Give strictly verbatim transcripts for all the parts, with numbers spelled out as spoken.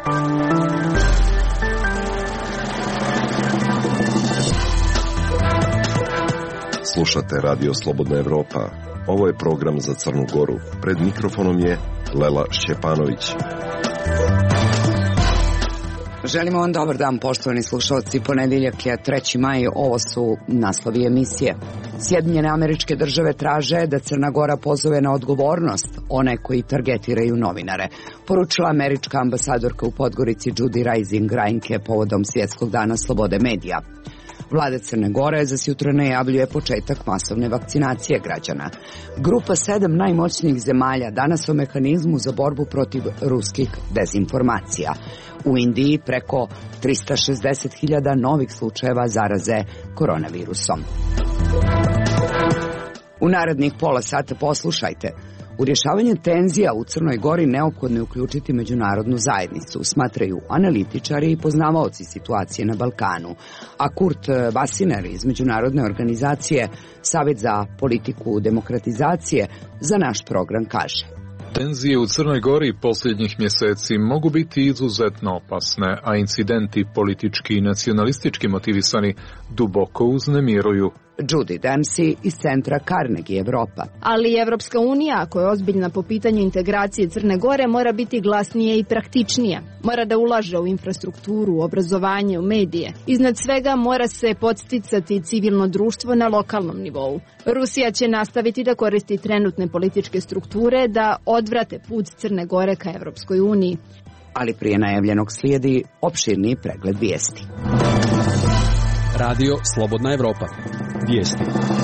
Slušate Radio Slobodna Evropa. Ovo je program za Crnu Goru. Pred mikrofonom je Lela Šćepanović. Želimo vam dobar dan, poštovani slušalci. Ponedeljak je treći maj, ovo su naslovi emisije. Sjedinjene Američke Države traže da Crna Gora pozove na odgovornost one koji targetiraju novinare, poručila američka ambasadorka u Podgorici Judy Rising Reinke povodom Svjetskog dana slobode medija. Vlada Crne Gore za sutra najavljuje početak masovne vakcinacije građana. Grupa sedam najmoćnijih zemalja danas o mehanizmu za borbu protiv ruskih dezinformacija. U Indiji preko trista šezdeset hiljada novih slučajeva zaraze koronavirusom. U narednih pola sata poslušajte. U rješavanju tenzija u Crnoj Gori neophodno je uključiti međunarodnu zajednicu, smatraju analitičari i poznavaoci situacije na Balkanu. A Kurt Wassenaar iz međunarodne organizacije Savjet za politiku demokratizacije za naš program kaže: Tenzije u Crnoj Gori posljednjih mjeseci mogu biti izuzetno opasne, a incidenti politički i nacionalistički motivisani duboko uznemiruju. Judy Dempsey iz centra Carnegie Evropa. Ali Evropska unija, koja je ozbiljna po pitanju integracije Crne Gore, mora biti glasnije i praktičnija. Mora da ulaže u infrastrukturu, u obrazovanje, u medije. Iznad svega mora se podsticati civilno društvo na lokalnom nivou. Rusija će nastaviti da koristi trenutne političke strukture da odvrate put Crne Gore ka Evropskoj uniji. Ali prije najavljenog slijedi opširni pregled vijesti. Radio Slobodna Evropa. Vijesti.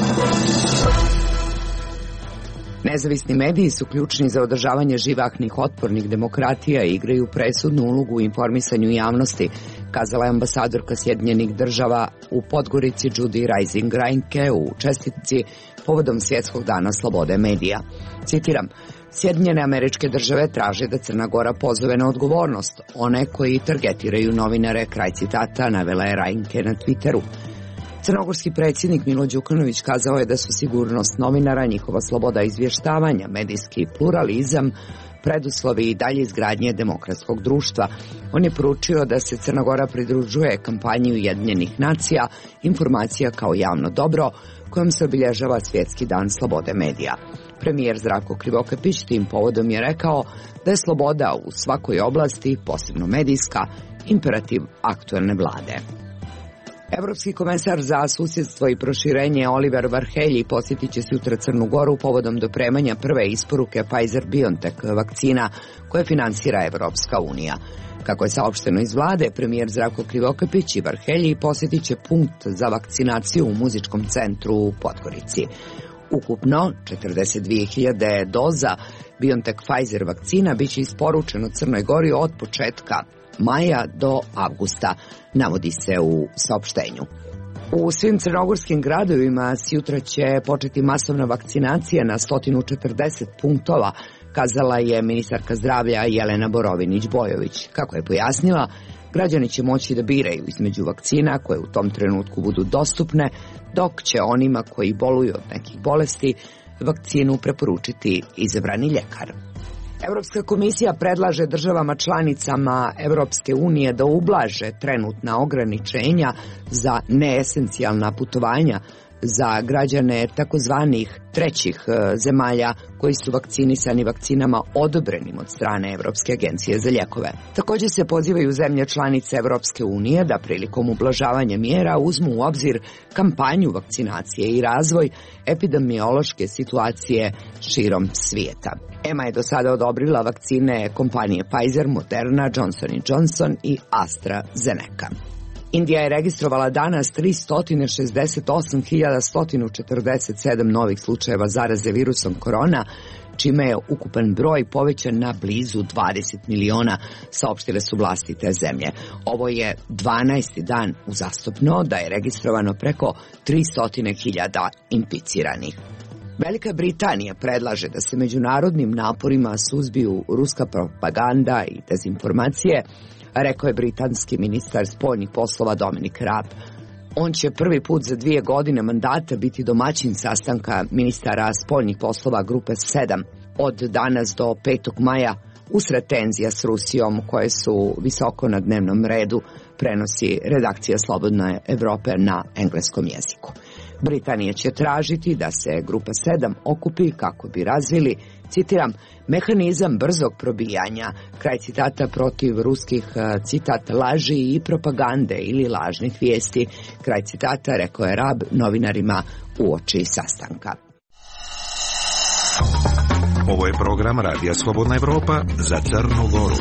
Nezavisni mediji su ključni za održavanje živahnih otpornih demokratija i igraju presudnu ulogu u informisanju javnosti, kazala je ambasadorka Sjedinjenih Država u Podgorici Judy Rising Reinke u čestitci povodom Svjetskog dana slobode medija. Citiram: Sjedinjene Američke Države traže da Crna Gora pozove na odgovornost one koji targetiraju novinare, kraj citata, navela je Reinke na Twitteru. Crnogorski predsjednik Milo Đukanović kazao je da su sigurnost novinara, njihova sloboda izvještavanja, medijski pluralizam preduslovi i dalje izgradnje demokratskog društva. On je poručio da se Crna Gora pridružuje kampanji Ujedinjenih nacija Informacija kao javno dobro, kojom se obilježava Svjetski dan slobode medija. Premijer Zdravko Krivokapić tim povodom je rekao da je sloboda u svakoj oblasti, posebno medijska, imperativ aktuelne vlade. Evropski komesar za susjedstvo i proširenje Oliver Varhelyi posjetit će sutra Crnu Goru povodom dopremanja prve isporuke Pfizer-BioNTech vakcina koje finansira Evropska unija. Kako je saopšteno iz vlade, premijer Zdravko Krivokapić i Varhelyi posjetit će punkt za vakcinaciju u muzičkom centru u Podgorici. Ukupno četrdeset dvije hiljade doza BioNTech Pfizer vakcina biće isporučeno Crnoj Gori od početka maja do avgusta, navodi se u saopštenju. U svim crnogorskim gradovima sutra će početi masovna vakcinacija na sto četrdeset punktova, kazala je ministarka zdravlja Jelena Borovinić-Bojović. Kako je pojasnila, građani će moći da biraju između vakcina koje u tom trenutku budu dostupne, dok će onima koji boluju od nekih bolesti vakcinu preporučiti izabrani ljekar. Europska komisija predlaže državama članicama Europske unije da ublaže trenutna ograničenja za neesencijalna putovanja za građane takozvanih trećih zemalja koji su vakcinisani vakcinama odobrenim od strane Europske agencije za lijekove. Također se pozivaju zemlje članice Europske unije da prilikom ublažavanja mjera uzmu u obzir kampanju vakcinacije i razvoj epidemiološke situacije širom svijeta. E M A je do sada odobrila vakcine kompanije Pfizer, Moderna, Johnson and Johnson i AstraZeneca. Indija je registrovala danas tristo šezdeset osam hiljada sto četrdeset sedam novih slučajeva zaraze virusom korona, čime je ukupan broj povećan na blizu dvadeset miliona, saopštile su vlasti te zemlje. Ovo je dvanaesti dan uzastopno da je registrovano preko tristo hiljada inficiranih. Velika Britanija predlaže da se međunarodnim naporima suzbiju ruska propaganda i dezinformacije, rekao je britanski ministar spoljnih poslova Dominic Raab. On će prvi put za dvije godine mandata biti domaćin sastanka ministara spoljnih poslova grupe sedam. Od danas do petog maja Usred tenzija s Rusijom koje su visoko na dnevnom redu, prenosi redakcija Slobodne Evrope na engleskom jeziku. Britanija će tražiti da se Grupa sedam okupi kako bi razvili, citiram, mehanizam brzog probijanja, kraj citata, protiv ruskih, citat, laži i propagande ili lažnih vijesti, kraj citata, rekao je Rab novinarima uoči sastanka. Ovo je program Radija Slobodna Evropa za Crnu Goru.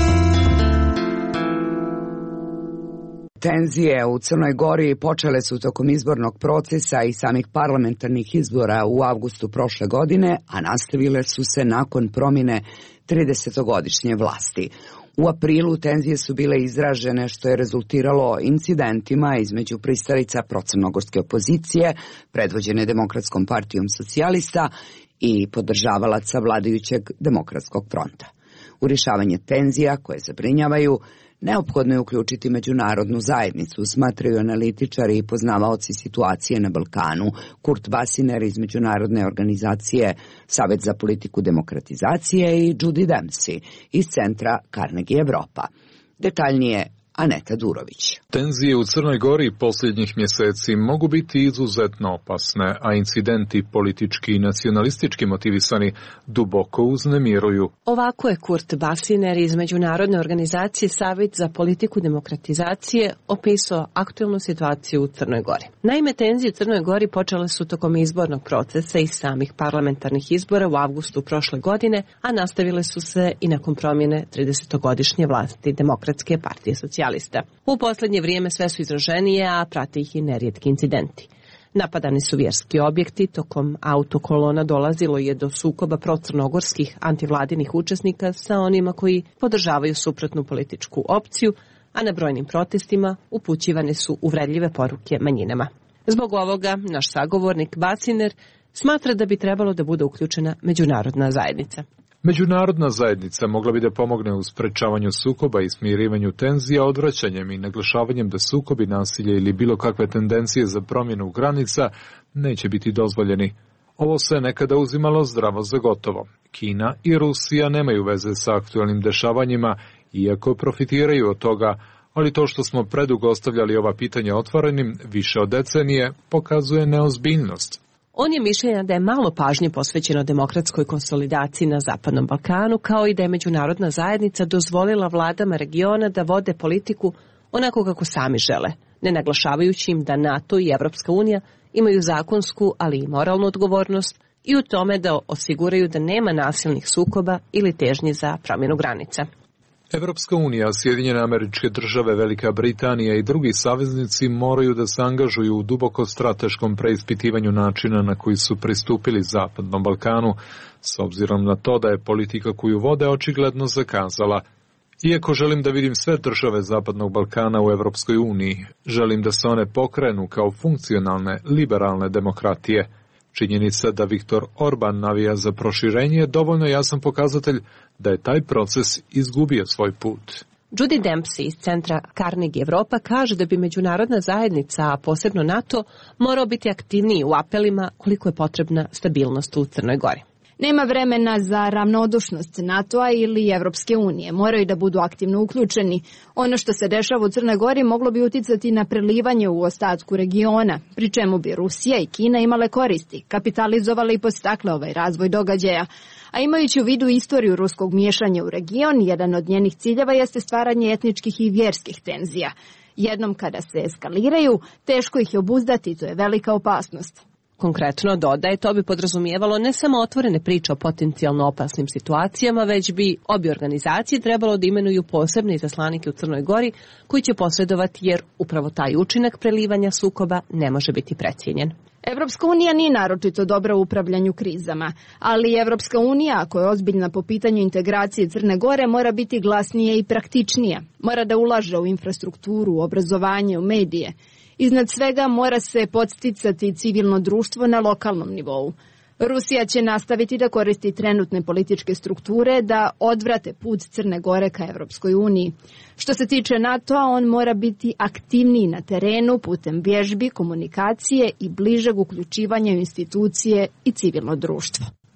Tenzije u Crnoj Gori počele su tokom izbornog procesa i samih parlamentarnih izbora u avgustu prošle godine, a nastavile su se nakon promjene tridesetogodišnje vlasti. U aprilu tenzije su bile izražene, što je rezultiralo incidentima između pristalica procrnogorske opozicije, predvođene Demokratskom partijom socijalista, i podržavalaca vladajućeg Demokratskog fronta. U rješavanje tenzija koje zabrinjavaju, neophodno je uključiti međunarodnu zajednicu, smatraju analitičari i poznavaoci situacije na Balkanu. Kurt Wassenaar iz međunarodne organizacije Savet za politiku demokratizacije i Judy Dempsey iz centra Carnegie Evropa. Detaljnije Aneta Durović. Tenzije u Crnoj Gori posljednjih mjeseci mogu biti izuzetno opasne, a incidenti politički i nacionalistički motivisani duboko uznemiruju. Ovako je Kurt Wassenaar iz međunarodne organizacije Savet za politiku demokratizacije opisao aktualnu situaciju u Crnoj Gori. Naime, tenzije u Crnoj Gori počele su tokom izbornog procesa i samih parlamentarnih izbora u avgustu prošle godine, a nastavile su se i nakon promjene tridesetogodišnje vlasti Demokratske partije socijalista. U posljednje vrijeme sve su izraženije, a prate ih i nerijetki incidenti. Napadani su vjerski objekti, tokom autokolona dolazilo je do sukoba procrnogorskih antivladinih učesnika sa onima koji podržavaju suprotnu političku opciju, a na brojnim protestima upućivane su uvredljive poruke manjinama. Zbog ovoga, naš sagovornik Wassenaar smatra da bi trebalo da bude uključena međunarodna zajednica. Međunarodna zajednica mogla bi da pomogne u sprečavanju sukoba i smirivanju tenzija odvraćanjem i naglašavanjem da sukobi, nasilje ili bilo kakve tendencije za promjenu granica neće biti dozvoljeni. Ovo se nekada uzimalo zdravo za gotovo. Kina i Rusija nemaju veze sa aktualnim dešavanjima, iako profitiraju od toga, ali to što smo predugo ostavljali ova pitanja otvorenim više od decenije pokazuje neozbiljnost. On je mišljenja da je malo pažnje posvećeno demokratskoj konsolidaciji na Zapadnom Balkanu, kao i da je međunarodna zajednica dozvolila vladama regiona da vode politiku onako kako sami žele, ne naglašavajući im da NATO i Evropska unija imaju zakonsku, ali i moralnu odgovornost i u tome da osiguraju da nema nasilnih sukoba ili težnje za promjenu granica. Evropska unija, Sjedinjene Američke Države, Velika Britanija i drugi saveznici moraju da se angažuju u duboko strateškom preispitivanju načina na koji su pristupili Zapadnom Balkanu, s obzirom na to da je politika koju vode očigledno zakazala. Iako želim da vidim sve države Zapadnog Balkana u Evropskoj uniji, želim da se one pokrenu kao funkcionalne, liberalne demokratije. Činjenica da Viktor Orban navija za proširenje je dovoljno jasan pokazatelj da je taj proces izgubio svoj put. Judy Dempsey iz centra Carnegie Evropa kaže da bi međunarodna zajednica, a posebno NATO, morao biti aktivniji u apelima koliko je potrebna stabilnost u Crnoj Gori. Nema vremena za ravnodušnost NATO-a ili Evropske unije. Moraju da budu aktivno uključeni. Ono što se dešava u Crnoj Gori moglo bi uticati na prelivanje u ostatku regiona, pri čemu bi Rusija i Kina imale koristi, kapitalizovale i podstakle ovaj razvoj događaja. A imajući u vidu istoriju ruskog miješanja u region, jedan od njenih ciljeva jeste stvaranje etničkih i vjerskih tenzija. Jednom kada se eskaliraju, teško ih je obuzdati, to je velika opasnost. Konkretno, dodaje, to bi podrazumijevalo ne samo otvorene priče o potencijalno opasnim situacijama, već bi obje organizacije trebalo da imenuju posebne izaslanike u Crnoj Gori koji će posredovati, jer upravo taj učinak prelivanja sukoba ne može biti precijenjen. Evropska unija nije naročito dobra u upravljanju krizama, ali Evropska unija, ako je ozbiljna po pitanju integracije Crne Gore, mora biti glasnija i praktičnija. Mora da ulaže u infrastrukturu, u obrazovanje, u medije. Iznad svega mora se podsticati civilno društvo na lokalnom nivou. Rusija će nastaviti da koristi trenutne političke strukture da odvrate put Crne Gore ka Evropskoj uniji. Što se tiče NATO-a, on mora biti aktivniji na terenu putem vježbi, komunikacije i bližeg uključivanja u institucije i civilno društvo.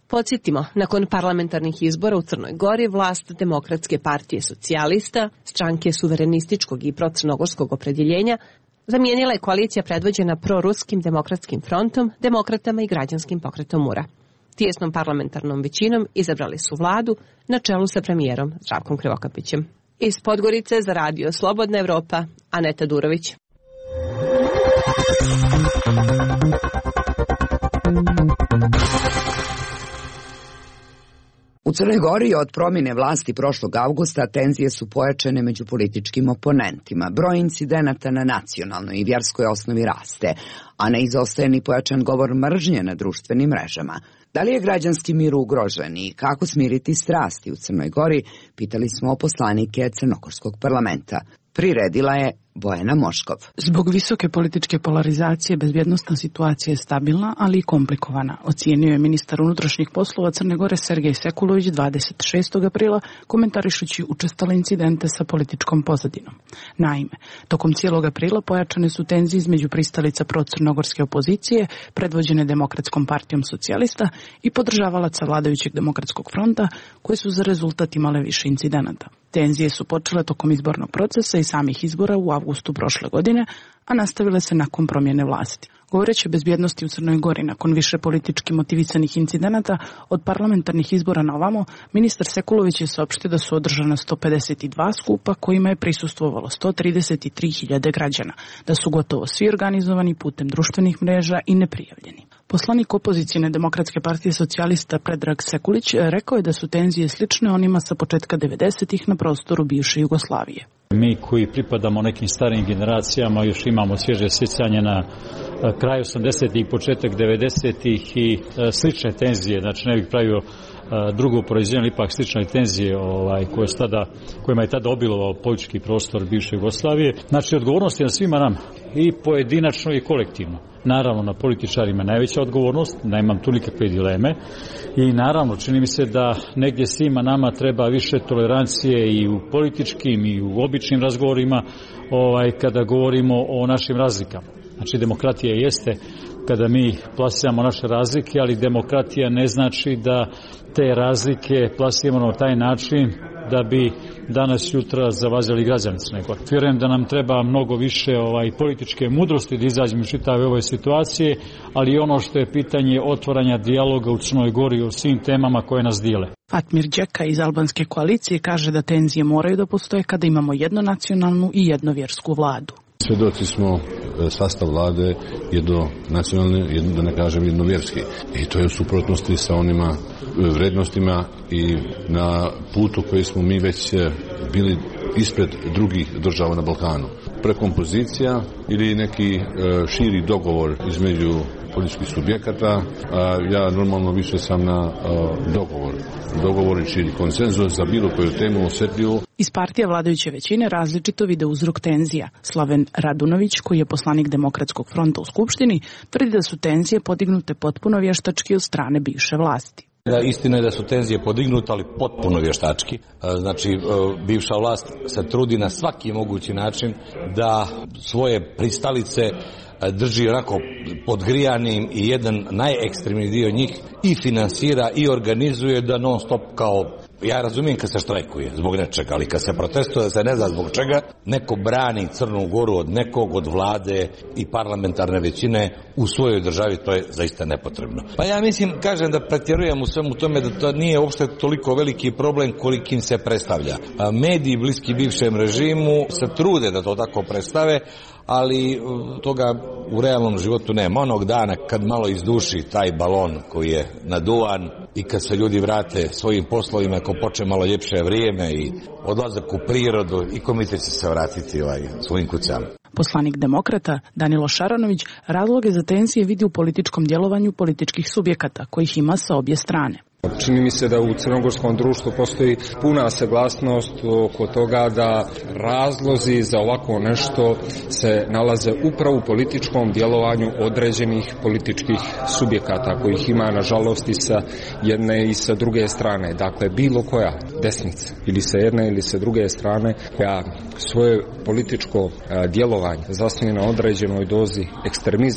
Podsjetimo, nakon parlamentarnih izbora u Crnoj Gori vlast Demokratske partije socijalista, stranke suverenističkog i procrnogorskog opredjeljenja, zamijenila je koalicija predvođena proruskim demokratskim frontom, demokratama i građanskim pokretom Mura. Tijesnom parlamentarnom većinom izabrali su vladu na čelu sa premijerom Zdravkom Krivokapićem. Iz Podgorice za radio Slobodna Evropa, Aneta Durović. U Crnoj Gori od promjene vlasti prošlog avgusta tenzije su pojačane među političkim oponentima. Broj incidenata na nacionalnoj i vjerskoj osnovi raste, a ne izostaje ni pojačan govor mržnje na društvenim mrežama. Da li je građanski mir ugrožen i kako smiriti strasti u Crnoj Gori, pitali smo poslanike Crnogorskog parlamenta. Priredila je Bojana Moškov. Zbog visoke političke polarizacije bezbjednosna situacija je stabilna, ali i komplikovana, ocijenio je ministar unutrašnjih poslova Crne Gore Sergej Sekulović dvadeset šestog aprila, komentarišući učestale incidente sa političkom pozadinom. Naime, tokom cijelog aprila pojačane su tenzije između pristalica procrnogorske opozicije, predvođene Demokratskom partijom socijalista, i podržavalaca vladajućeg Demokratskog fronta, koje su za rezultat imale više incidenata. Tenzije su počele tokom izbornog procesa i samih izbora u avgustu prošle godine, a nastavile se nakon promjene vlasti. Govoreći o bezbjednosti u Crnoj Gori nakon više politički motivisanih incidenata od parlamentarnih izbora na ovamo, ministar Sekulović je saopštio da su održana sto pedeset dva skupa kojima je prisustvovalo sto trideset tri hiljade građana, da su gotovo svi organizovani putem društvenih mreža i neprijavljeni. Poslanik opozicijne Demokratske partije socijalista Predrag Sekulić rekao je da su tenzije slične onima sa početka devedesetih na prostoru bivše Jugoslavije. Mi koji pripadamo nekim starijim generacijama još imamo svježe sjećanje na kraj osamdesetih i početak devedesetih i slične tenzije, znači ne bih pravio drugo poređenje, ipak slične tenzije ovaj, koje tada, kojima je tada obilovao politički prostor bivše Jugoslavije. Znači odgovornost je na svima nama, i pojedinačno i kolektivno. Naravno na političarima najveća odgovornost, nemam tu nikakve dileme, i naravno čini mi se da negdje svima nama treba više tolerancije i u političkim i u običnim razgovorima ovaj, kada govorimo o našim razlikama. Znači demokratija jeste kada mi plasiramo naše razlike, ali demokratija ne znači da te razlike plasiramo na taj način da bi danas jutra zavazili građani Crne Gore. Vjerujem da nam treba mnogo više ovaj, političke mudrosti da izađemo iz čitave ove situacije, ali i ono što je pitanje otvaranja dijaloga u Crnoj Gori o svim temama koje nas dijele. Fatmir Đeka iz albanske koalicije kaže da tenzije moraju da postoje kada imamo jednonacionalnu i jednovjersku vladu. Svjedoci smo sastav vlade jednonacionalne, jedno, da ne kažem jednovjerski. I to je u suprotnosti sa onima vrednostima i na putu koji smo mi već bili ispred drugih država na Balkanu. Prekompozicija ili neki širi dogovor između političkih subjekata, a ja normalno više sam na dogovor. Dogovor ili konsenzus za bilo koju temu osjetljivu. Iz partija vladajuće većine različito vide uzrok tenzija. Slaven Radunović, koji je poslanik Demokratskog fronta u Skupštini, tvrdi da su tenzije podignute potpuno vještački od strane bivše vlasti. Da, istina je da su tenzije podignute, ali potpuno vještački. Znači, bivša vlast se trudi na svaki mogući način da svoje pristalice drži onako podgrijanim i jedan najekstremniji dio njih i finansira i organizuje da non stop kao, ja razumijem kad se štrajkuje zbog nečega, ali kad se protestuje da se ne zna zbog čega, neko brani Crnu Goru od nekog, od vlade i parlamentarne većine u svojoj državi, to je zaista nepotrebno. Pa ja mislim, kažem da pretjerujem u svemu tome da to nije uopšte toliko veliki problem kolikim se predstavlja. Mediji bliski bivšem režimu se trude da to tako predstave, ali toga u realnom životu nema. Onog dana kad malo izduši taj balon koji je naduvan i kad se ljudi vrate svojim poslovima, ako počne malo ljepše vrijeme i odlazak u prirodu, i komite će se vratiti ovaj, svojim kućama. Poslanik Demokrata Danilo Šaranović razloge za tenzije vidi u političkom djelovanju političkih subjekata, kojih ima sa obje strane. Čini mi se da u crnogorskom društvu postoji puna saglasnost oko toga da razlozi za ovako nešto se nalaze upravo u političkom djelovanju određenih političkih subjekata, kojih ima nažalost i sa jedne i sa druge strane. Dakle, bilo koja desnica ili sa jedne ili sa druge strane koja svoje političko djelovanje zasniva na određenoj dozi ekstremizma, pa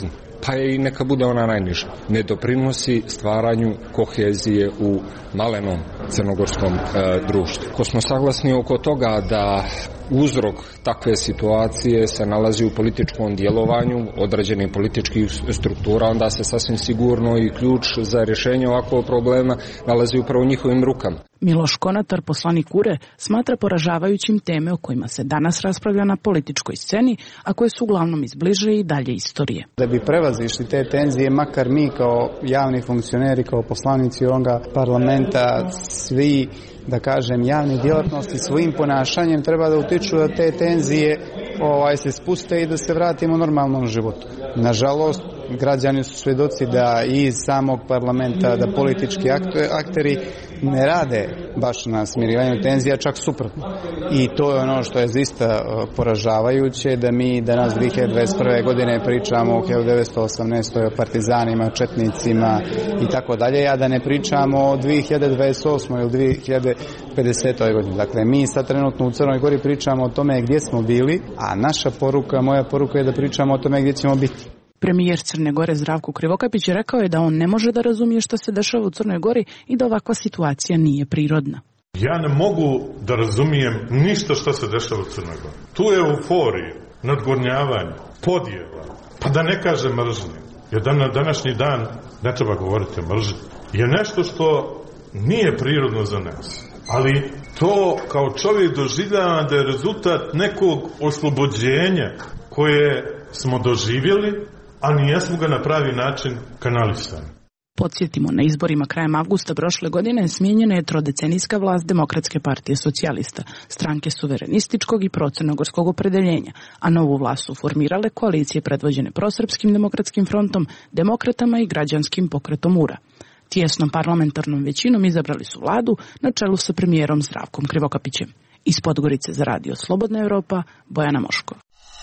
pa i neka bude ona najniža, ne doprinosi stvaranju kohezije u malenom crnogorskom e, društvu. Ko smo saglasni oko toga da uzrok takve situacije se nalazi u političkom djelovanju određenih političkih struktura, onda se sasvim sigurno i ključ za rješenje ovakvog problema nalazi upravo u njihovim rukama. Miloš Konatar, poslanik U R E, smatra poražavajućim teme o kojima se danas raspravlja na političkoj sceni, a koje su uglavnom iz bliže i dalje istorije. Da bi prevazišli te tenzije, makar mi kao javni funkcioneri, kao poslanici ovoga parlamenta, svi, da kažem, javni djelatnosti svojim ponašanjem treba da utiču da te tenzije ovaj, se spuste i da se vratimo normalnom životu. Nažalost, građani su svjedoci da iz samog parlamenta, da politički akteri ne rade baš na smirivanju tenzija, čak suprotno. I to je ono što je zaista poražavajuće, da mi danas dvije hiljade dvadeset prve. godine pričamo o hiljadu devetsto osamnaestoj. o partizanima, četnicima i tako dalje, a da ne pričamo o dvije hiljade dvadeset osmoj. ili dvije hiljade pedesetoj. godini. Dakle, mi sad trenutno u Crnoj Gori pričamo o tome gdje smo bili, a naša poruka, moja poruka je da pričamo o tome gdje ćemo biti. Premijer Crne Gore Zdravko Krivokapić rekao je da on ne može da razumije što se dešava u Crnoj Gori i da ovakva situacija nije prirodna. Ja ne mogu da razumijem ništa što se dešava u Crnoj Gori. Tu je euforija, nadgornjavanje, podjela, pa da ne kaže mržnje. Jer na današnji dan ne treba govoriti o mržnji. Je nešto što nije prirodno za nas. Ali to kao čovjek doživljava da je rezultat nekog oslobođenja koje smo doživjeli, a nijesmo ga na pravi način kanalisali. Podsjetimo, na izborima krajem avgusta prošle godine smijenjena je trodecenijska vlast Demokratske partije socijalista, stranke suverenističkog i procrnogorskog opredeljenja, a novu vlast su formirale koalicije predvođene prosrpskim demokratskim frontom, demokratama i građanskim pokretom U R A. Tijesnom parlamentarnom većinom izabrali su vladu na čelu sa premijerom Zdravkom Krivokapićem. Iz Podgorice za radio Slobodna Evropa, Bojana Moško.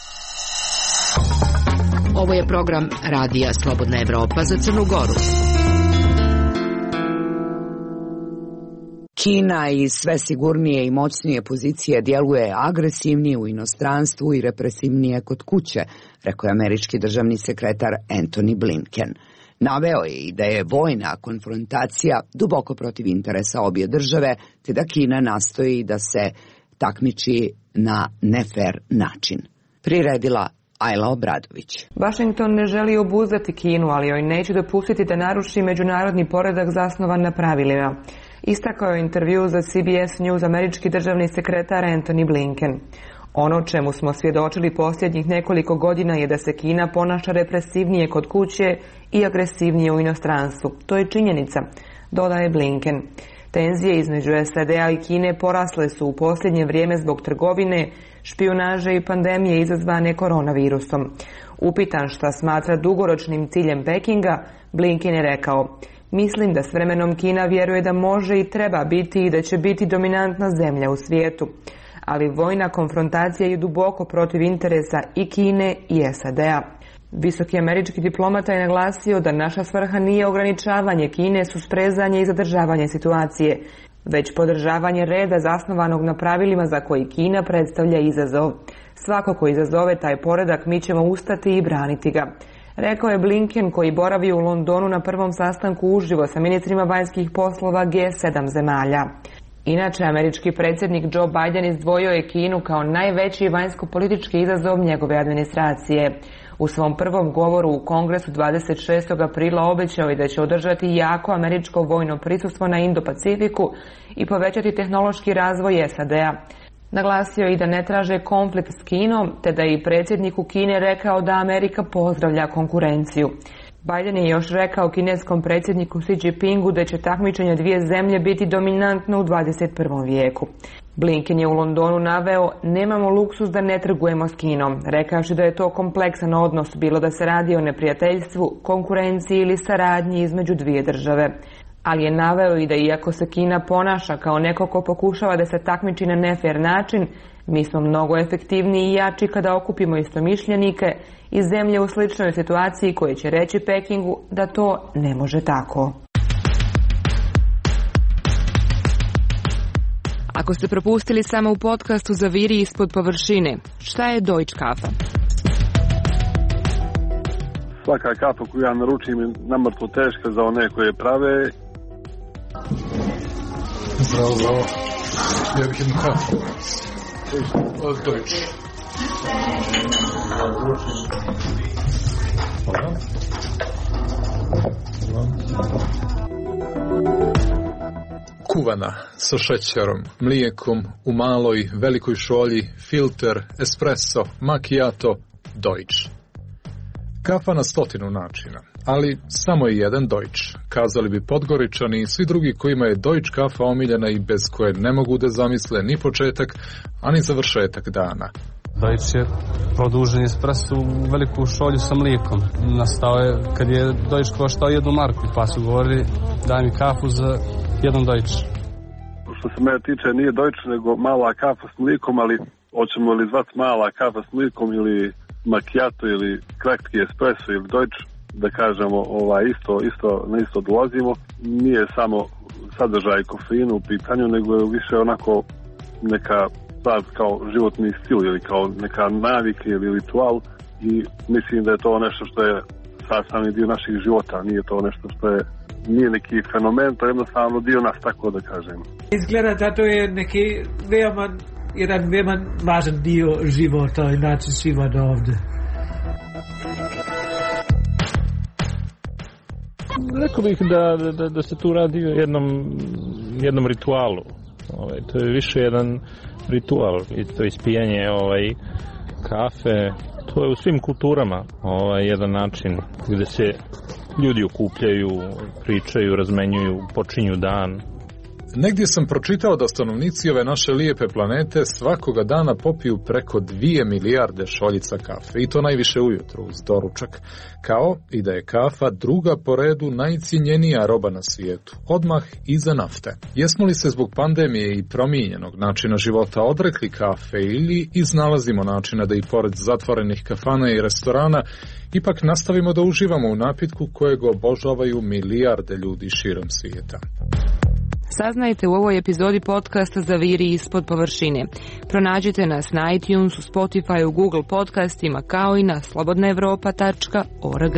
Ovo je program Radija Slobodna Evropa za Crnu Goru. Kina iz sve sigurnije i moćnije pozicije djeluje agresivnije u inostranstvu i represivnije kod kuće, rekao je američki državni sekretar Antony Blinken. Naveo je i da je vojna konfrontacija duboko protiv interesa obje države, te da Kina nastoji da se takmiči na nefer način. Priredila Ajla Obradović. Washington ne želi obuzdati Kinu, ali joj neće dopustiti da naruši međunarodni poredak zasnovan na pravilima. Istakao je intervju za C B S News američki državni sekretar Antony Blinken. Ono čemu smo svjedočili posljednjih nekoliko godina je da se Kina ponaša represivnije kod kuće i agresivnije u inostranstvu. To je činjenica, dodaje Blinken. Tenzije između S A D-a i Kine porasle su u posljednje vrijeme zbog trgovine, špijunaže i pandemije izazvane koronavirusom. Upitan šta smatra dugoročnim ciljem Pekinga, Blinken je rekao: "Mislim da s vremenom Kina vjeruje da može i treba biti i da će biti dominantna zemlja u svijetu. Ali vojna konfrontacija je duboko protiv interesa i Kine i S A D-a." Visoki američki diplomata je naglasio da naša svrha nije ograničavanje Kine, susprezanje i zadržavanje situacije, već podržavanje reda zasnovanog na pravilima za koji Kina predstavlja izazov. Svako ko izazove taj poredak, mi ćemo ustati i braniti ga, rekao je Blinken, koji boravi u Londonu na prvom sastanku uživo sa ministrima vanjskih poslova G sedam zemalja. Inače, američki predsjednik Joe Biden izdvojio je Kinu kao najveći vanjsko-politički izazov njegove administracije. U svom prvom govoru u Kongresu dvadeset šestog aprila obećao je da će održati jako američko vojno prisustvo na Indo-Pacifiku i povećati tehnološki razvoj S A D-a. Naglasio je i da ne traže konflikt s Kinom, te da je i predsjedniku Kine rekao da Amerika pozdravlja konkurenciju. Biden je još rekao kineskom predsjedniku Xi Jinpingu da će takmičenje dvije zemlje biti dominantno u dvadeset prvom vijeku. Blinken je u Londonu naveo: "Nemamo luksuz da ne trgujemo s Kinom", rekavši da je to kompleksan odnos, bilo da se radi o neprijateljstvu, konkurenciji ili saradnji između dvije države. Ali je naveo i da iako se Kina ponaša kao neko ko pokušava da se takmiči na nefer način, mi smo mnogo efektivniji i jači kada okupimo istomišljenike i zemlje u sličnoj situaciji koje će reći Pekingu da to ne može tako. Ako ste propustili samo u podcastu Zaviri ispod površine, šta je Deutsche Kafe? Svaka kafa koju ja naručim je namrtvo teška za one koje prave. Zdravo, zdravo. Ja bih jednu kafu. Od Deutsche. Hvala. Kuvana sa šećerom, mlijekom, u maloj, velikoj šolji, filter, espresso, macchiato, Deutsche. Kafa na stotinu načina, ali samo je jedan Deutsche, kazali bi Podgoričani i svi drugi kojima je Deutsche kafa omiljena i bez koje ne mogu da zamisle ni početak, ani završetak dana. Deutsche je produžen espresso u veliku šolju sa mlijekom. Nastao je kad je Deutsche koštao jednu marku, pa su govorili daj mi kafu za jedan Deutsche. Što se mene tiče nije Deutsche nego mala kafa s mlijekom, ali hoćemo li zvati mala kafa s mlijekom ili macchiato ili kratki espresso ili Deutsche, da kažemo ovaj, isto, isto, na isto dolazimo. Nije samo sadržaj kofeina u pitanju, nego je više onako neka stvar kao životni stil ili kao neka navika ili ritual i mislim da je to nešto što je sastavni dio naših života, nije to nešto što je nije neki fenomen, to je jednostavno dio nas, tako da kažem. Izgleda da to je neki veoma, jedan veoma važan dio života i način života ovdje. Rekao bih da, da, da se tu radi o jednom, jednom ritualu. Ovaj, to je više jedan ritual, to ispijanje ovaj, kafe. To je u svim kulturama ovaj, jedan način gdje se ljudi okupljaju, pričaju, razmenjuju, počinju dan. Negdje sam pročitao da stanovnici ove naše lijepe planete svakoga dana popiju preko dvije milijarde šoljica kafe, i to najviše ujutro uz doručak, kao i da je kafa druga po redu najcijenjenija roba na svijetu, odmah iza nafte. Jesmo li se zbog pandemije i promijenjenog načina života odrekli kafe ili iznalazimo načina da i pored zatvorenih kafana i restorana ipak nastavimo da uživamo u napitku kojeg obožavaju milijarde ljudi širom svijeta? Saznajte u ovoj epizodi podcasta Zaviri ispod površine. Pronađite nas na iTunesu, Spotifyu, Google podcastima kao i na slobodna evropa tačka org.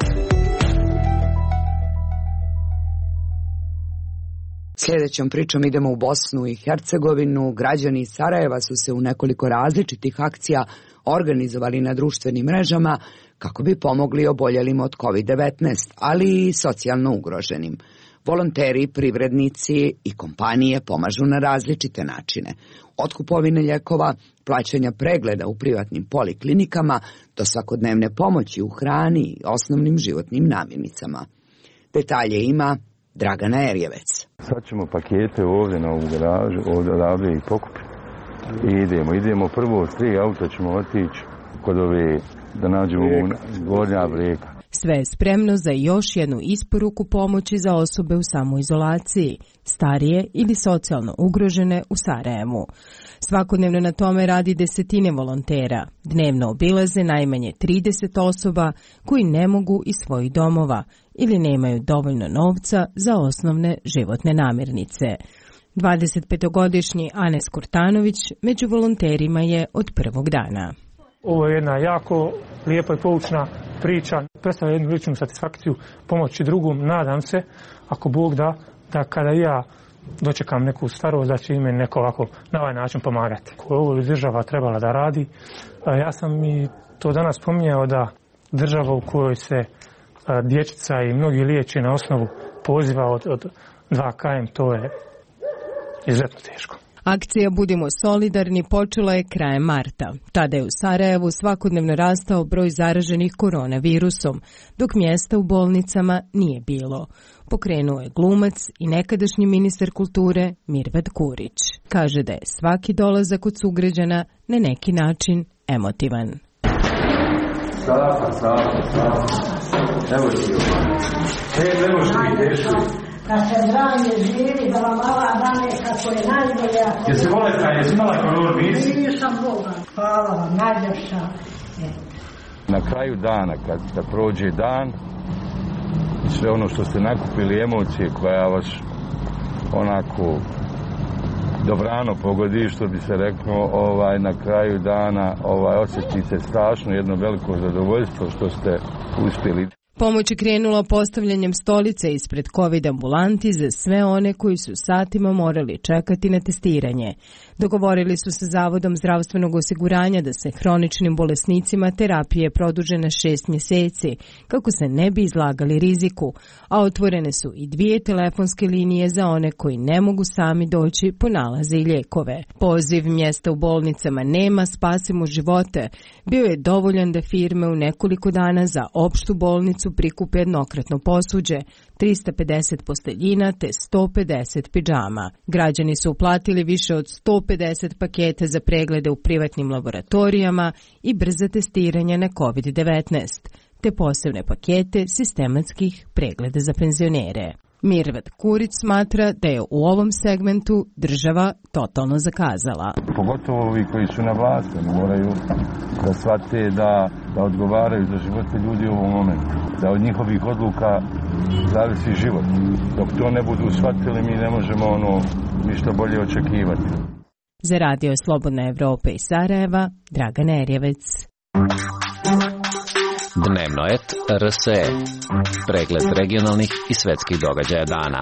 Sljedećom pričom idemo u Bosnu i Hercegovinu. Građani iz Sarajeva su se u nekoliko različitih akcija organizovali na društvenim mrežama kako bi pomogli oboljelim od kovid devetnaest, ali i socijalno ugroženim. Volonteri, privrednici i kompanije pomažu na različite načine. Od kupovine lijekova, plaćanja pregleda u privatnim poliklinikama do svakodnevne pomoći u hrani i osnovnim životnim namirnicama. Detalje ima Dragana Erjevec. Sad ćemo pakete ovdje na ovu garažu, ovdje odavde i pokupiti. I idemo, idemo prvo s tri auta ćemo otići kod ove, da nađemo Gornja Breka. Sve je spremno za još jednu isporuku pomoći za osobe u samoizolaciji, starije ili socijalno ugrožene u Sarajevu. Svakodnevno na tome radi desetine volontera. Dnevno obilaze najmanje trideset osoba koji ne mogu iz svojih domova ili nemaju dovoljno novca za osnovne životne namirnice. dvadesetpetogodišnji Anes Kurtanović među volonterima je od prvog dana. Ovo je jedna jako lijepa i poučna priča. Predstavlja jednu ličnu satisfakciju pomoći drugom. Nadam se, ako Bog da, da kada ja dočekam neku starost, da će ime neko ovako na ovaj način pomagati. Koje ovo država trebala da radi. Ja sam i to danas spominjao da država u kojoj se dječica i mnogi liječi na osnovu poziva od, od dva K M, to je izuzetno teško. Akcija Budimo solidarni počela je krajem marta. Tada je u Sarajevu svakodnevno rastao broj zaraženih koronavirusom, dok mjesta u bolnicama nije bilo. Pokrenuo je glumac i nekadašnji ministar kulture Mirvet Kurić. Kaže da je svaki dolazak kod sugrađana na neki način emotivan. Sada, sada, sada. Evo ti ovo. E, ne može biti teško. Da se zdravlje živi, da vam ova dane kako je najbolja. Jesi bolesna, jesi imala koronu, nisi? Nisam Boga. Hvala vam, najljepša. Na kraju dana, kad, kad prođe dan, i sve ono što ste nakupili, emocije koja vas onako dobrano pogodi, što bi se reklo, ovaj, na kraju dana ovaj, osjetite strašno jedno veliko zadovoljstvo što ste uspjeli. Pomoć je krenula postavljanjem stolice ispred COVID ambulanti za sve one koji su satima morali čekati na testiranje. Dogovorili su sa Zavodom zdravstvenog osiguranja da se hroničnim bolesnicima terapije produže na šest mjeseci, kako se ne bi izlagali riziku, a otvorene su i dvije telefonske linije za one koji ne mogu sami doći po nalaze i lijekove. Poziv mjesta u bolnicama nema, spasimo živote bio je dovoljan da firme u nekoliko dana za opštu bolnicu prikupe jednokratno posuđe, trista pedeset posteljina te sto pedeset pidžama. Građani su uplatili više od sto pedeset paketa za preglede u privatnim laboratorijama i brza testiranja na COVID devetnaest, te posebne pakete sistematskih pregleda za penzionere. Mirvat Kurić smatra da je u ovom segmentu država totalno zakazala. Pogotovo ovi koji su na vlasti moraju da shvate da, da odgovaraju za živote ljudi u ovom momentu. Da od njihovih odluka zavisi život. Dok to ne budu shvatili, mi ne možemo ono ništa bolje očekivati. Za Radio Slobodna Evropa iz Sarajeva, Dragan Erjevec. Dnevno et R S E. Pregled regionalnih i svetskih događaja dana.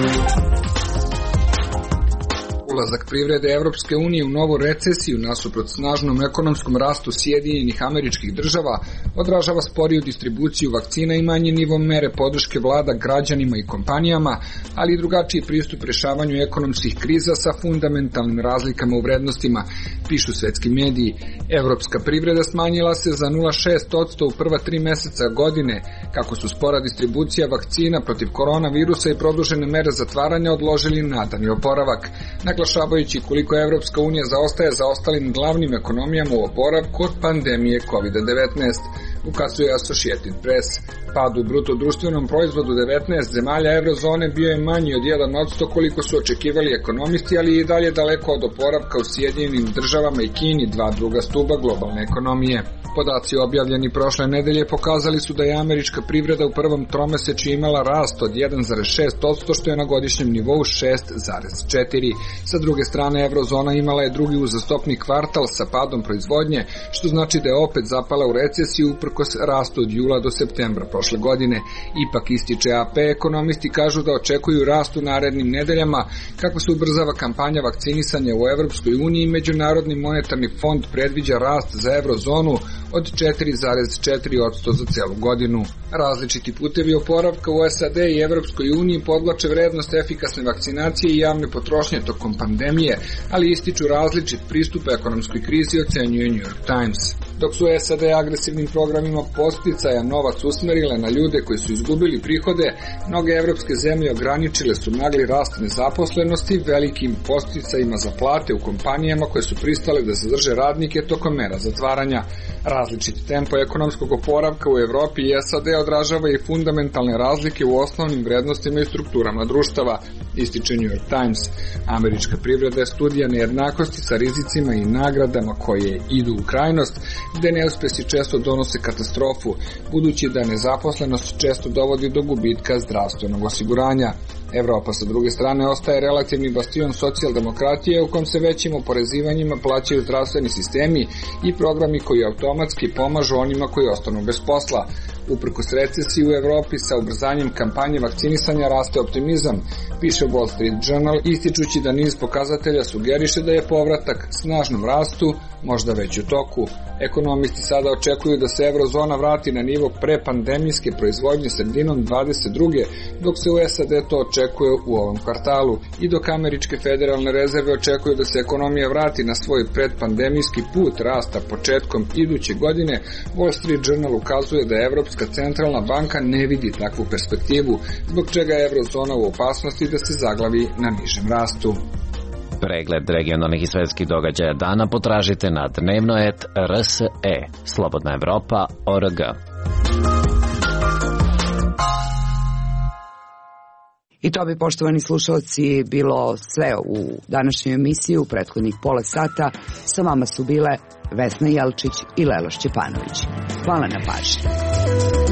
Ulazak privrede Evropske unije u novu recesiju nasuprot snažnom ekonomskom rastu Sjedinjenih Američkih Država odražava sporiju distribuciju vakcina i manji nivo mere podrške vlada građanima i kompanijama, ali i drugačiji pristup rješavanju ekonomskih kriza sa fundamentalnim razlikama u vrednostima, pišu svetski mediji. Evropska privreda smanjila se za nula zarez šest posto u prva tri meseca godine, kako su spora distribucija vakcina protiv koronavirusa i produžene mere zatvaranja odložili nadani oporavak, naglašavajući koliko Evropska unija zaostaje za ostalim glavnim ekonomijama u oporavku od pandemije COVID devetnaest, ukazuje Associated Press. Pad u bruto društvenom proizvodu devetnaest zemalja eurozone bio je manji od jedan posto koliko su očekivali ekonomisti, ali i dalje daleko od oporavka u Sjedinjenim Državama i Kini, dva druga stuba globalne ekonomije. Podaci objavljeni prošle nedelje pokazali su da je američka privreda u prvom tromesečju imala rast od jedan zarez šest posto, što je na godišnjem nivou šest zarez četiri. Sa druge strane, eurozona imala je drugi uzastopni kvartal sa padom proizvodnje, što znači da je opet zapala u recesiju uprkos rastu od jula do septembra prošle godine. Ipak, ističe A P, ekonomisti kažu da očekuju rast u narednim nedeljama kako se ubrzava kampanja vakcinisanja u Evropskoj uniji i Međunarodni monetarni fond predviđa rast za eurozonu od četiri zarez četiri posto za celu godinu. Različiti putevi oporavka u S A D i Evropskoj uniji podvlače vrednost efikasne vakcinacije i javne potrošnje tokom pandemije, ali ističu različit pristup ekonomskoj krizi, ocenjuje New York Times. Dok su S A D agresivnim programima podsticaja novac usmerile na ljude koji su izgubili prihode, mnoge evropske zemlje ograničile su nagli rast nezaposlenosti velikim podsticajima za plate u kompanijama koje su pristale da zadrže radnike tokom mera zatvaranja. Različiti tempo ekonomskog oporavka u Evropi i S A D odražava i fundamentalne razlike u osnovnim vrednostima i strukturama društava, ističe New York Times. Američka privreda je studija nejednakosti sa rizicima i nagradama koje idu u krajnost, gde neuspesi često donose katastrofu, budući da nezaposlenost često dovodi do gubitka zdravstvenog osiguranja. Evropa sa druge strane ostaje relativni bastion socijaldemokratije u kom se većim oporezivanjima plaćaju zdravstveni sistemi i programi koji automatski pomažu onima koji ostanu bez posla. Uprkos recesiji u Evropi sa ubrzanjem kampanje vakcinisanja raste optimizam, piše Wall Street Journal, ističući da niz pokazatelja sugeriše da je povratak snažnom rastu možda već u toku. Ekonomisti sada očekuju da se eurozona vrati na nivo prepandemijske proizvodnje sredinom dvadeset druge, dok se u S A D to očekuje u ovom kvartalu. I dok američke federalne rezerve očekuju da se ekonomija vrati na svoj predpandemijski put rasta početkom iduće godine, Wall Street Journal ukazuje da Evropska centralna banka ne vidi takvu perspektivu, zbog čega je eurozona u opasnosti da se zaglavi na nižem rastu. Pregled regionalnih i svetskih događaja dana potražite na dnevno et R S E, Slobodna Evropa, O R G. I to bi, poštovani slušalci, bilo sve u današnjoj emisiji. U prethodnih pola sata sa vama su bile Vesna Jelčić i Lela Šćepanović. Hvala na pažnji.